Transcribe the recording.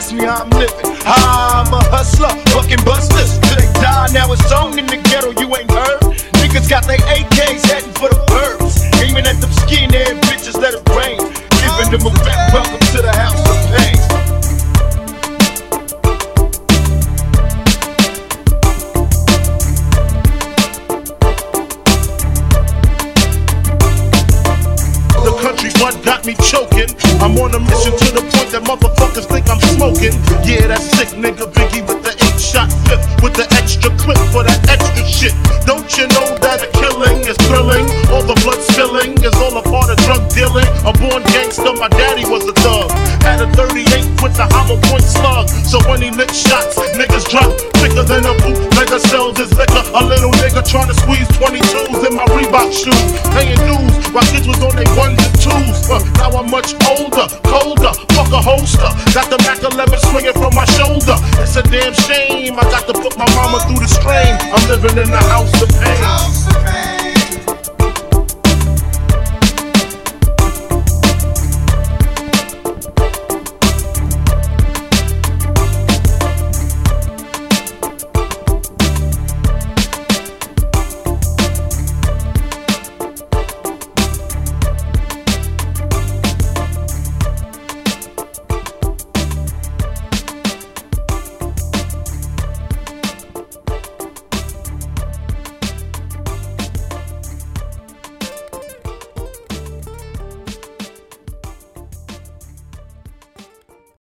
ask me how I'm living. I'm a hustler, fucking busters. Till they die, now it's on in the ghetto, you ain't heard. Niggas got their AKs heading for the birds. Aiming at them skinhead bitches, let it rain. Giving them a back, welcome to the house of pain. What got me choking? I'm on a mission to the point that motherfuckers think I'm smoking. Yeah, that sick nigga Biggie with the 8-shot fifth, with the extra clip for that extra shit. Don't you know that a killing is thrilling? All the blood spilling is all a part of drug dealing. A born gangster, my daddy was a thug. Had a 38 with the hollow point slug. So when he licked shots, niggas drop quicker than a bootlegger sells his liquor. A little nigga trying to squeeze 22s in my Reebok shoes. Paying dues while kids was on their 1s and 2s. Now I'm much older, colder, fuck a holster. Got the Mac 11 swinging from my shoulder. It's a damn shame I got to put my mama through the strain. I'm living in the house of pain.